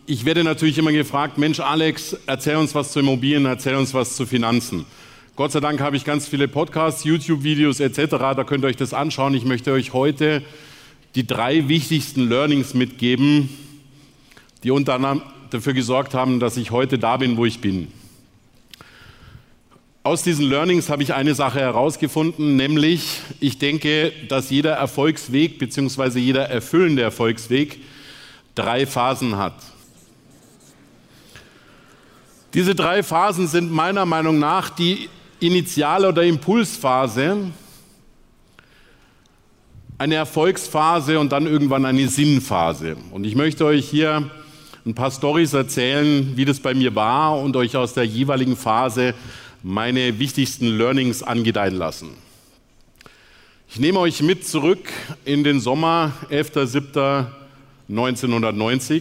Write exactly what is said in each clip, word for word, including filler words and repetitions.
Ich werde natürlich immer gefragt, Mensch Alex, erzähl uns was zu Immobilien, erzähl uns was zu Finanzen. Gott sei Dank habe ich ganz viele Podcasts, YouTube-Videos et cetera, da könnt ihr euch das anschauen. Ich möchte euch heute die drei wichtigsten Learnings mitgeben, die unter anderem dafür gesorgt haben, dass ich heute da bin, wo ich bin. Aus diesen Learnings habe ich eine Sache herausgefunden, nämlich ich denke, dass jeder Erfolgsweg bzw. jeder erfüllende Erfolgsweg drei Phasen hat. Diese drei Phasen sind meiner Meinung nach die Initial- oder Impulsphase, eine Erfolgsphase und dann irgendwann eine Sinnphase. Und ich möchte euch hier ein paar Storys erzählen, wie das bei mir war und euch aus der jeweiligen Phase meine wichtigsten Learnings angedeihen lassen. Ich nehme euch mit zurück in den Sommer, elfter siebter neunzehnhundertneunzig.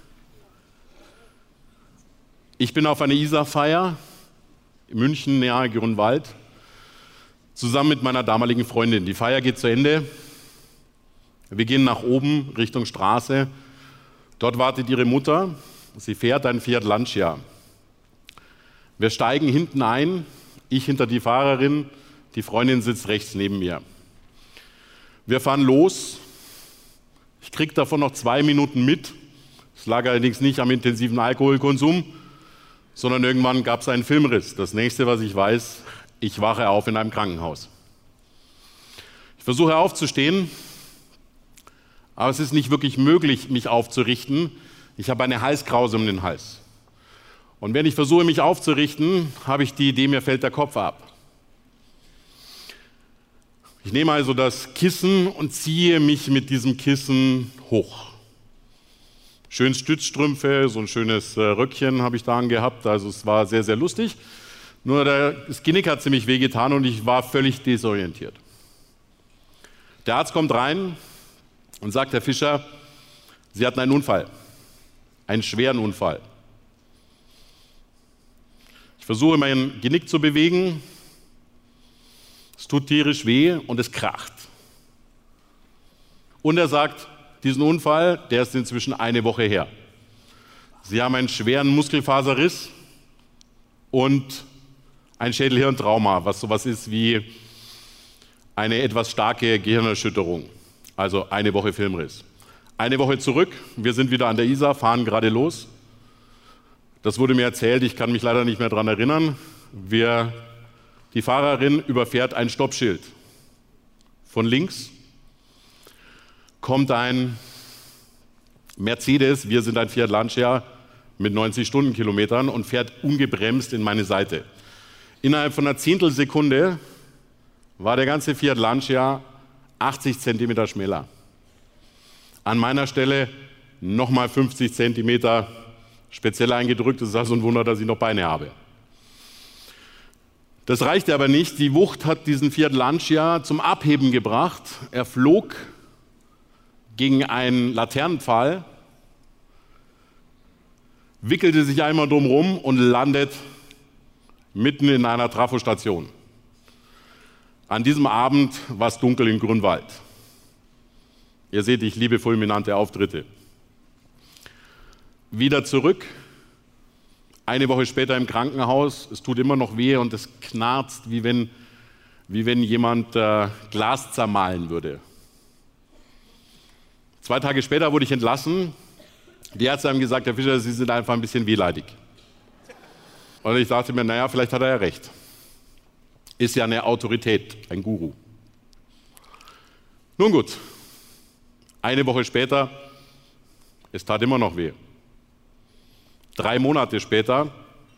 Ich bin auf einer Isar-Feier in München, nahe Grünwald, zusammen mit meiner damaligen Freundin. Die Feier geht zu Ende. Wir gehen nach oben Richtung Straße. Dort wartet ihre Mutter. Sie fährt ein Fiat Lancia. Wir steigen hinten ein, ich hinter die Fahrerin, die Freundin sitzt rechts neben mir. Wir fahren los. Ich kriege davon noch zwei Minuten mit. Es lag allerdings nicht am intensiven Alkoholkonsum, sondern irgendwann gab es einen Filmriss. Das nächste, was ich weiß, ich wache auf in einem Krankenhaus. Ich versuche aufzustehen, aber es ist nicht wirklich möglich, mich aufzurichten. Ich habe eine Halskrause um den Hals. Und wenn ich versuche, mich aufzurichten, habe ich die Idee, mir fällt der Kopf ab. Ich nehme also das Kissen und ziehe mich mit diesem Kissen hoch. Schön Stützstrümpfe, so ein schönes Röckchen habe ich da angehabt, also es war sehr, sehr lustig. Nur das Genick hat ziemlich wehgetan und ich war völlig desorientiert. Der Arzt kommt rein und sagt, Herr Fischer, Sie hatten einen Unfall, einen schweren Unfall. Ich versuche, mein Genick zu bewegen. Es tut tierisch weh und es kracht. Und er sagt, diesen Unfall, der ist inzwischen eine Woche her. Sie haben einen schweren Muskelfaserriss und ein Schädelhirntrauma, was sowas ist wie eine etwas starke Gehirnerschütterung. Also eine Woche Filmriss. Eine Woche zurück, wir sind wieder an der Isar, fahren gerade los. Das wurde mir erzählt, ich kann mich leider nicht mehr daran erinnern. Wir, die Fahrerin überfährt ein Stoppschild. Von links kommt ein Mercedes, wir sind ein Fiat Lancia mit neunzig Stundenkilometern und fährt ungebremst in meine Seite. Innerhalb von einer Zehntelsekunde war der ganze Fiat Lancia achtzig Zentimeter schmäler. An meiner Stelle nochmal fünfzig Zentimeter speziell eingedrückt. Es ist also ein Wunder, dass ich noch Beine habe. Das reichte aber nicht. Die Wucht hat diesen Fiat Lancia zum Abheben gebracht. Er flog gegen einen Laternenpfahl, wickelte sich einmal drumherum und landet mitten in einer Trafostation. An diesem Abend war es dunkel in Grünwald. Ihr seht, ich liebe fulminante Auftritte. Wieder zurück, eine Woche später im Krankenhaus, es tut immer noch weh und es knarzt, wie wenn, wie wenn jemand äh, Glas zermahlen würde. Zwei Tage später wurde ich entlassen. Die Ärzte haben gesagt, Herr Fischer, Sie sind einfach ein bisschen wehleidig. Und ich dachte mir, naja, vielleicht hat er ja recht. Ist ja eine Autorität, ein Guru. Nun gut, eine Woche später, es tat immer noch weh. Drei Monate später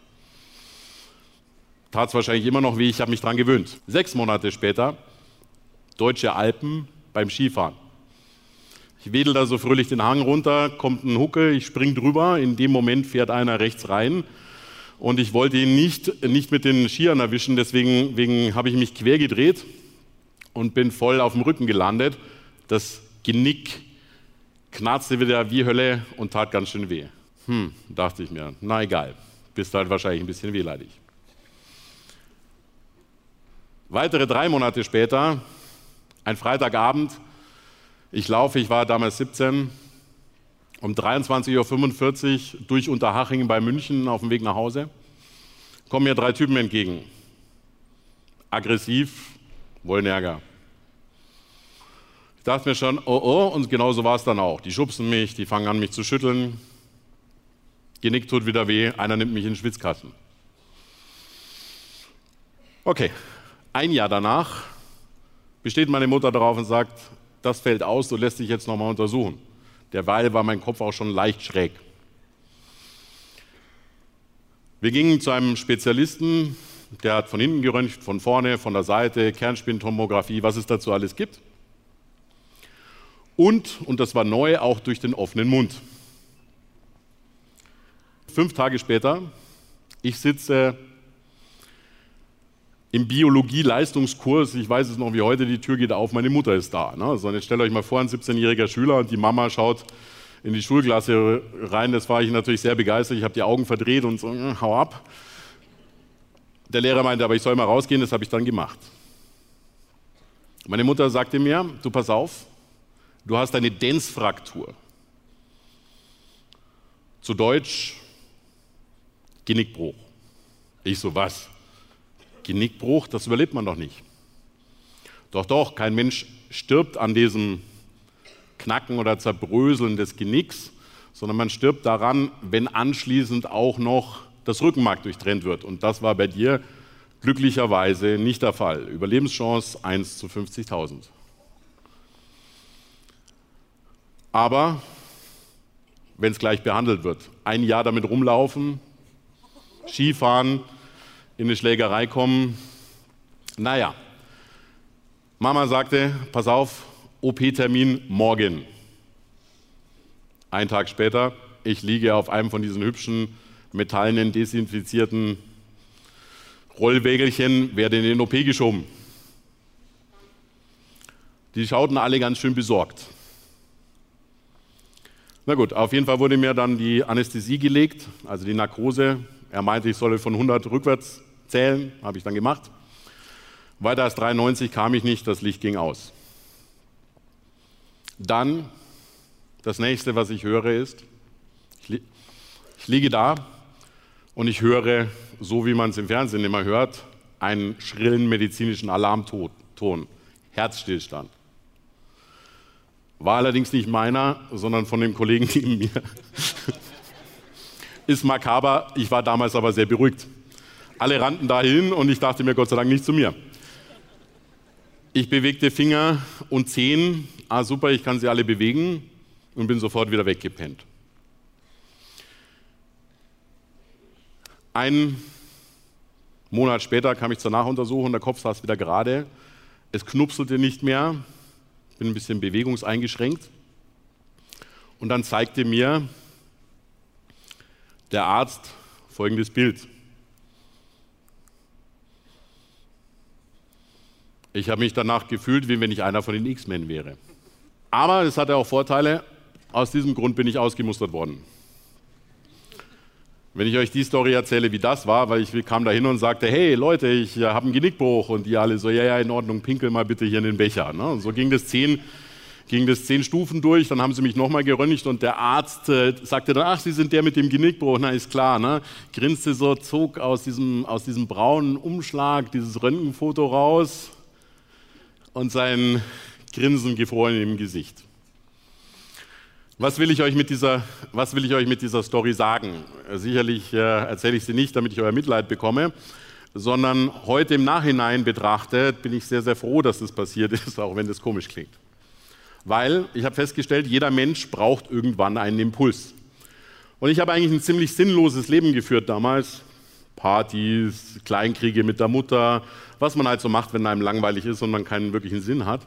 tat es wahrscheinlich immer noch weh, ich habe mich daran gewöhnt. Sechs Monate später, Deutsche Alpen beim Skifahren. Ich wedel da so fröhlich den Hang runter, kommt ein Huckel, ich spring drüber, in dem Moment fährt einer rechts rein und ich wollte ihn nicht, nicht mit den Skiern erwischen, deswegen, deswegen habe ich mich quer gedreht und bin voll auf dem Rücken gelandet. Das Genick knarzte wieder wie Hölle und tat ganz schön weh. Hm, dachte ich mir, na egal, bist halt wahrscheinlich ein bisschen wehleidig. Weitere drei Monate später, ein Freitagabend, ich laufe, ich war damals siebzehn um dreiundzwanzig Uhr fünfundvierzig durch Unterhaching bei München auf dem Weg nach Hause, kommen mir drei Typen entgegen. Aggressiv, wollen Ärger. Ich dachte mir schon, oh oh, und genau so war es dann auch. Die schubsen mich, die fangen an, mich zu schütteln. Genick tut wieder weh, einer nimmt mich in den Schwitzkasten. Okay, ein Jahr danach besteht meine Mutter darauf und sagt, das fällt aus, du lässt dich jetzt nochmal untersuchen. Derweil war mein Kopf auch schon leicht schräg. Wir gingen zu einem Spezialisten, der hat von hinten geröntgt, von vorne, von der Seite, Kernspintomographie, was es dazu alles gibt. Und, und das war neu, auch durch den offenen Mund. Fünf Tage später, ich sitze im Biologie-Leistungskurs, ich weiß es noch wie heute, die Tür geht auf, meine Mutter ist da. Ne? Also jetzt stellt euch mal vor, ein siebzehnjähriger Schüler und die Mama schaut in die Schulklasse rein, das war ich natürlich sehr begeistert, ich habe die Augen verdreht und so, hau ab. Der Lehrer meinte, aber ich soll mal rausgehen, das habe ich dann gemacht. Meine Mutter sagte mir, du pass auf, du hast eine Densfraktur. Zu Deutsch Genickbruch. Ich so, was? Genickbruch, das überlebt man doch nicht. Doch, doch, kein Mensch stirbt an diesem Knacken oder Zerbröseln des Genicks, sondern man stirbt daran, wenn anschließend auch noch das Rückenmark durchtrennt wird. Und das war bei dir glücklicherweise nicht der Fall. Überlebenschance eins zu fünfzigtausend. Aber wenn es gleich behandelt wird, ein Jahr damit rumlaufen, Skifahren, in eine Schlägerei kommen. Naja, Mama sagte, pass auf, O P-Termin morgen. Ein Tag später, ich liege auf einem von diesen hübschen, metallenen, desinfizierten Rollwägelchen, werde in den O P geschoben. Die schauten alle ganz schön besorgt. Na gut, auf jeden Fall wurde mir dann die Anästhesie gelegt, also die Narkose. Er meinte, ich solle von hundert rückwärts zählen, habe ich dann gemacht. Weiter als dreiundneunzig kam ich nicht, das Licht ging aus. Dann, das nächste, was ich höre, ist, ich, li ich liege da und ich höre, so wie man es im Fernsehen immer hört, einen schrillen medizinischen Alarmton, Herzstillstand. War allerdings nicht meiner, sondern von dem Kollegen neben mir. Ist makaber, ich war damals aber sehr beruhigt. Alle rannten dahin und ich dachte mir, Gott sei Dank nicht zu mir. Ich bewegte Finger und Zehen, ah super, ich kann sie alle bewegen und bin sofort wieder weggepennt. Einen Monat später kam ich zur Nachuntersuchung, der Kopf saß wieder gerade, es knupselte nicht mehr, bin ein bisschen bewegungseingeschränkt und dann zeigte mir der Arzt folgendes Bild. Ich habe mich danach gefühlt, wie wenn ich einer von den X-Men wäre. Aber es hatte auch Vorteile, aus diesem Grund bin ich ausgemustert worden. Wenn ich euch die Story erzähle, wie das war, weil ich kam da hin und sagte, hey Leute, ich habe einen Genickbruch und die alle so, ja, ja, in Ordnung, pinkel mal bitte hier in den Becher. Ne? Und so ging das zehn, ging das zehn Stufen durch, dann haben sie mich nochmal geröntgt und der Arzt äh, sagte dann, ach, Sie sind der mit dem Genickbruch, na ist klar, ne? Grinste so, zog aus diesem, aus diesem braunen Umschlag dieses Röntgenfoto raus und sein Grinsen gefroren im Gesicht. Was will ich euch mit dieser, was will ich euch mit dieser Story sagen? Sicherlich äh, erzähle ich sie nicht, damit ich euer Mitleid bekomme, sondern heute im Nachhinein betrachtet bin ich sehr, sehr froh, dass das passiert ist, auch wenn das komisch klingt. Weil ich habe festgestellt, jeder Mensch braucht irgendwann einen Impuls. Und ich habe eigentlich ein ziemlich sinnloses Leben geführt damals. Partys, Kleinkriege mit der Mutter, was man halt so macht, wenn einem langweilig ist und man keinen wirklichen Sinn hat.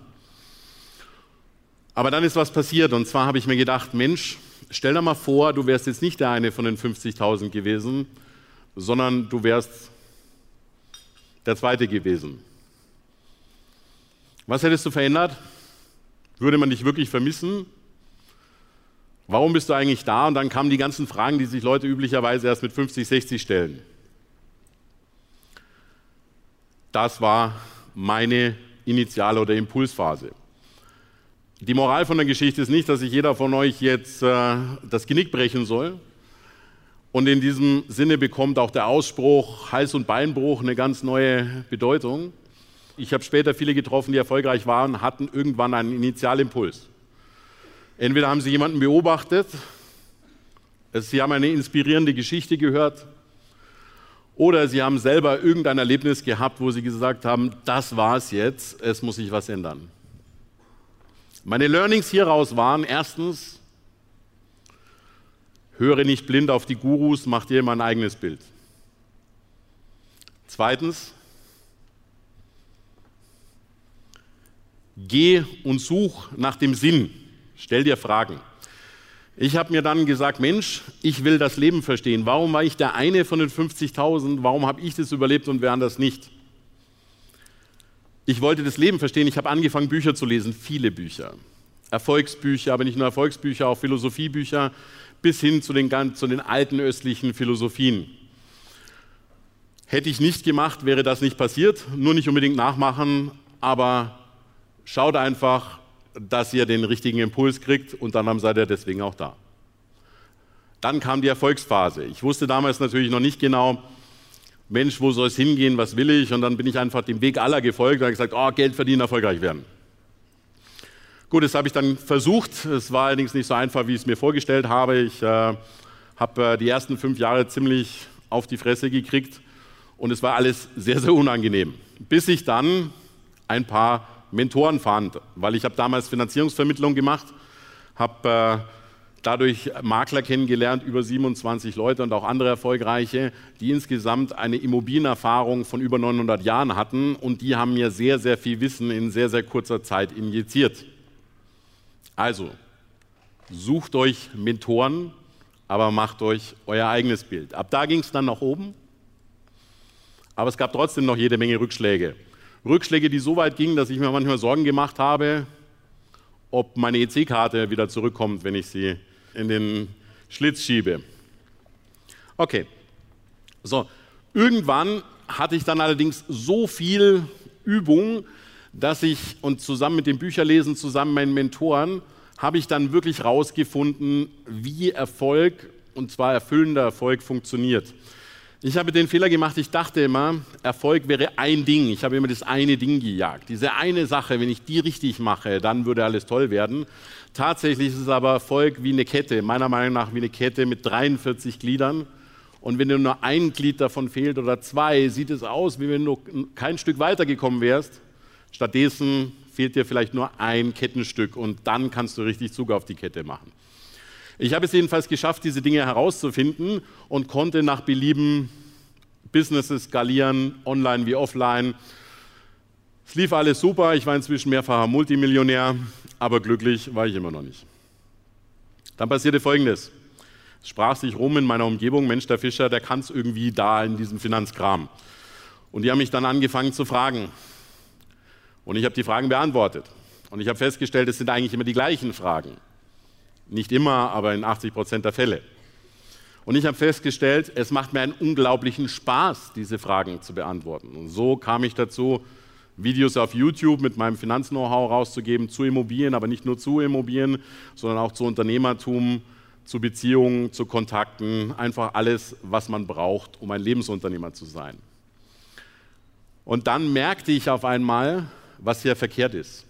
Aber dann ist was passiert und zwar habe ich mir gedacht, Mensch, stell dir mal vor, du wärst jetzt nicht der eine von den fünfzigtausend gewesen, sondern du wärst der zweite gewesen. Was hättest du verändert? Würde man dich wirklich vermissen? Warum bist du eigentlich da? Und dann kamen die ganzen Fragen, die sich Leute üblicherweise erst mit fünfzig, sechzig stellen. Das war meine Initial- oder Impulsphase. Die Moral von der Geschichte ist nicht, dass sich jeder von euch jetzt äh, das Genick brechen soll. Und in diesem Sinne bekommt auch der Ausspruch Hals- und Beinbruch eine ganz neue Bedeutung. Ich habe später viele getroffen, die erfolgreich waren, hatten irgendwann einen Initialimpuls. Entweder haben sie jemanden beobachtet, sie haben eine inspirierende Geschichte gehört, oder sie haben selber irgendein Erlebnis gehabt, wo sie gesagt haben, das war's jetzt, es muss sich was ändern. Meine Learnings hieraus waren, erstens, höre nicht blind auf die Gurus, mach dir immer ein eigenes Bild. Zweitens, geh und such nach dem Sinn, stell dir Fragen. Ich habe mir dann gesagt, Mensch, ich will das Leben verstehen. Warum war ich der eine von den fünfzigtausend? Warum habe ich das überlebt und wer anders nicht? Ich wollte das Leben verstehen. Ich habe angefangen, Bücher zu lesen, viele Bücher. Erfolgsbücher, aber nicht nur Erfolgsbücher, auch Philosophiebücher, bis hin zu den, zu den alten östlichen Philosophien. Hätte ich nicht gemacht, wäre das nicht passiert. Nur nicht unbedingt nachmachen, aber schaut einfach, dass ihr den richtigen Impuls kriegt und dann seid ihr deswegen auch da. Dann kam die Erfolgsphase. Ich wusste damals natürlich noch nicht genau, Mensch, wo soll es hingehen, was will ich? Und dann bin ich einfach dem Weg aller gefolgt und habe gesagt, oh, Geld verdienen, erfolgreich werden. Gut, das habe ich dann versucht. Es war allerdings nicht so einfach, wie ich es mir vorgestellt habe. Ich äh, habe äh, die ersten fünf Jahre ziemlich auf die Fresse gekriegt und es war alles sehr, sehr unangenehm. Bis ich dann ein paar Mentoren fand, weil ich habe damals Finanzierungsvermittlung gemacht, habe äh, dadurch Makler kennengelernt, über siebenundzwanzig Leute und auch andere Erfolgreiche, die insgesamt eine Immobilienerfahrung von über neunhundert Jahren hatten und die haben mir sehr, sehr viel Wissen in sehr, sehr kurzer Zeit injiziert. Also, sucht euch Mentoren, aber macht euch euer eigenes Bild. Ab da ging es dann nach oben, aber es gab trotzdem noch jede Menge Rückschläge. Rückschläge, die so weit gingen, dass ich mir manchmal Sorgen gemacht habe, ob meine E C-Karte wieder zurückkommt, wenn ich sie in den Schlitz schiebe. Okay, so, irgendwann hatte ich dann allerdings so viel Übung, dass ich, und zusammen mit dem Bücherlesen, zusammen mit meinen Mentoren, habe ich dann wirklich rausgefunden, wie Erfolg, und zwar erfüllender Erfolg, funktioniert. Ich habe den Fehler gemacht, ich dachte immer, Erfolg wäre ein Ding. Ich habe immer das eine Ding gejagt. Diese eine Sache, wenn ich die richtig mache, dann würde alles toll werden. Tatsächlich ist es aber Erfolg wie eine Kette, meiner Meinung nach wie eine Kette mit dreiundvierzig Gliedern. Und wenn dir nur ein Glied davon fehlt oder zwei, sieht es aus, wie wenn du kein Stück weitergekommen wärst. Stattdessen fehlt dir vielleicht nur ein Kettenstück und dann kannst du richtig Zug auf die Kette machen. Ich habe es jedenfalls geschafft, diese Dinge herauszufinden und konnte nach Belieben Businesses skalieren, online wie offline. Es lief alles super, ich war inzwischen mehrfacher Multimillionär, aber glücklich war ich immer noch nicht. Dann passierte Folgendes. Es sprach sich rum in meiner Umgebung, Mensch, der Fischer, der kann es irgendwie da in diesem Finanzkram. Und die haben mich dann angefangen zu fragen. Und ich habe die Fragen beantwortet. Und ich habe festgestellt, es sind eigentlich immer die gleichen Fragen. Nicht immer, aber in achtzig Prozent der Fälle. Und ich habe festgestellt, es macht mir einen unglaublichen Spaß, diese Fragen zu beantworten. Und so kam ich dazu, Videos auf YouTube mit meinem Finanz-Know-how rauszugeben zu Immobilien, aber nicht nur zu Immobilien, sondern auch zu Unternehmertum, zu Beziehungen, zu Kontakten, einfach alles, was man braucht, um ein Lebensunternehmer zu sein. Und dann merkte ich auf einmal, was hier verkehrt ist.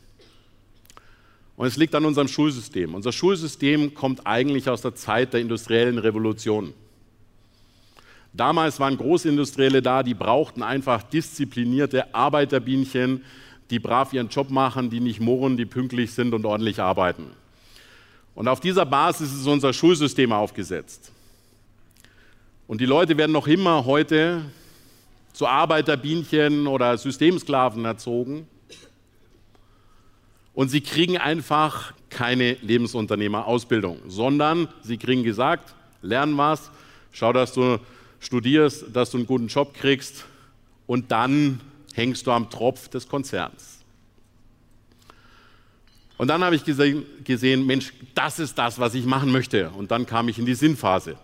Und es liegt an unserem Schulsystem. Unser Schulsystem kommt eigentlich aus der Zeit der industriellen Revolution. Damals waren Großindustrielle da, die brauchten einfach disziplinierte Arbeiterbienchen, die brav ihren Job machen, die nicht murren, die pünktlich sind und ordentlich arbeiten. Und auf dieser Basis ist unser Schulsystem aufgesetzt. Und die Leute werden noch immer heute zu Arbeiterbienchen oder Systemsklaven erzogen. Und sie kriegen einfach keine Lebensunternehmerausbildung, sondern sie kriegen gesagt, lern was, schau, dass du studierst, dass du einen guten Job kriegst und dann hängst du am Tropf des Konzerns. Und dann habe ich gesehen, gesehen, Mensch, das ist das, was ich machen möchte. Und dann kam ich in die Sinnphase.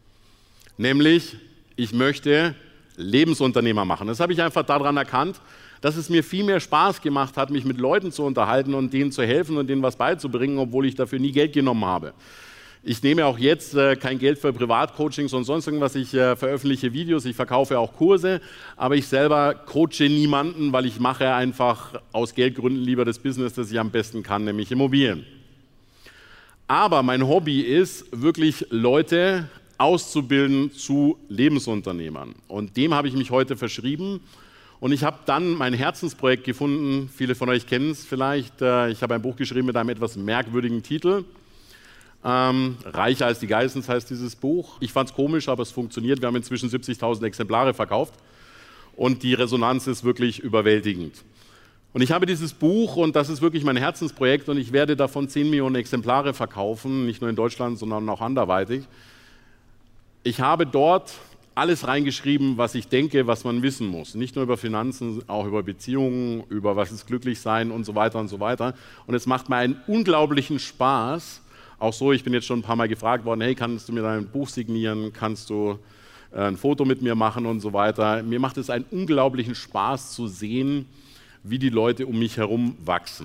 Nämlich, ich möchte Lebensunternehmer machen. Das habe ich einfach daran erkannt, dass es mir viel mehr Spaß gemacht hat, mich mit Leuten zu unterhalten und denen zu helfen und denen was beizubringen, obwohl ich dafür nie Geld genommen habe. Ich nehme auch jetzt äh, kein Geld für Privatcoachings und sonst irgendwas. Ich äh, veröffentliche Videos, ich verkaufe auch Kurse, aber ich selber coache niemanden, weil ich mache einfach aus Geldgründen lieber das Business, das ich am besten kann, nämlich Immobilien. Aber mein Hobby ist, wirklich Leute auszubilden zu Lebensunternehmern. Und dem habe ich mich heute verschrieben. Und ich habe dann mein Herzensprojekt gefunden. Viele von euch kennen es vielleicht. Äh, ich habe ein Buch geschrieben mit einem etwas merkwürdigen Titel. Ähm, Reicher als die Geissens heißt dieses Buch. Ich fand es komisch, aber es funktioniert. Wir haben inzwischen siebzigtausend Exemplare verkauft und die Resonanz ist wirklich überwältigend. Und ich habe dieses Buch und das ist wirklich mein Herzensprojekt und ich werde davon zehn Millionen Exemplare verkaufen, nicht nur in Deutschland, sondern auch anderweitig. Ich habe dort alles reingeschrieben, was ich denke, was man wissen muss. Nicht nur über Finanzen, auch über Beziehungen, über was ist glücklich sein und so weiter und so weiter. Und es macht mir einen unglaublichen Spaß. Auch so, ich bin jetzt schon ein paar Mal gefragt worden, hey, kannst du mir dein Buch signieren, kannst du äh, ein Foto mit mir machen und so weiter. Mir macht es einen unglaublichen Spaß zu sehen, wie die Leute um mich herum wachsen.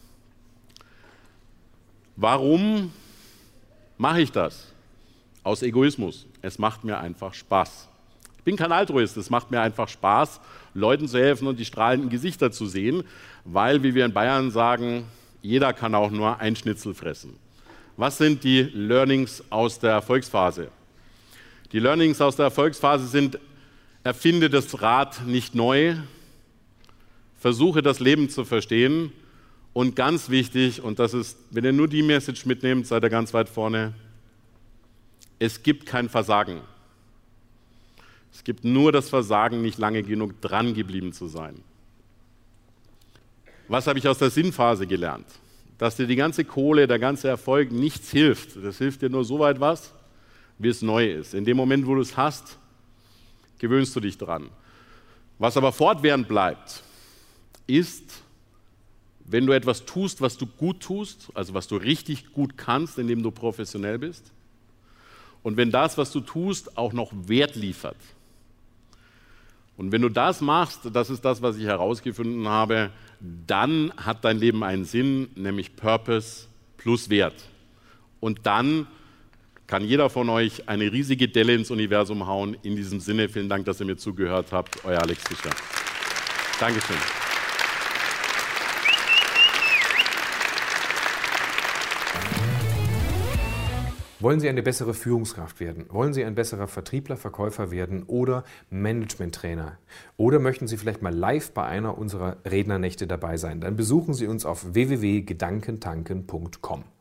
Warum mache ich das? Aus Egoismus. Es macht mir einfach Spaß. Ich bin kein Altruist, es macht mir einfach Spaß, Leuten zu helfen und die strahlenden Gesichter zu sehen, weil, wie wir in Bayern sagen, jeder kann auch nur ein Schnitzel fressen. Was sind die Learnings aus der Erfolgsphase? Die Learnings aus der Erfolgsphase sind, erfinde das Rad nicht neu, versuche das Leben zu verstehen und ganz wichtig, und das ist, wenn ihr nur die Message mitnehmt, seid ihr ganz weit vorne, es gibt kein Versagen. Es gibt nur das Versagen, nicht lange genug dran geblieben zu sein. Was habe ich aus der Sinnphase gelernt? Dass dir die ganze Kohle, der ganze Erfolg nichts hilft. Das hilft dir nur so weit was, wie es neu ist. In dem Moment, wo du es hast, gewöhnst du dich dran. Was aber fortwährend bleibt, ist, wenn du etwas tust, was du gut tust, also was du richtig gut kannst, indem du professionell bist, und wenn das, was du tust, auch noch Wert liefert. Und wenn du das machst, das ist das, was ich herausgefunden habe, dann hat dein Leben einen Sinn, nämlich Purpose plus Wert. Und dann kann jeder von euch eine riesige Delle ins Universum hauen. In diesem Sinne, vielen Dank, dass ihr mir zugehört habt. Euer Alex Fischer. Dankeschön. Wollen Sie eine bessere Führungskraft werden? Wollen Sie ein besserer Vertriebler, Verkäufer werden oder Management-Trainer? Oder möchten Sie vielleicht mal live bei einer unserer Rednernächte dabei sein? Dann besuchen Sie uns auf w w w punkt gedankentanken punkt com.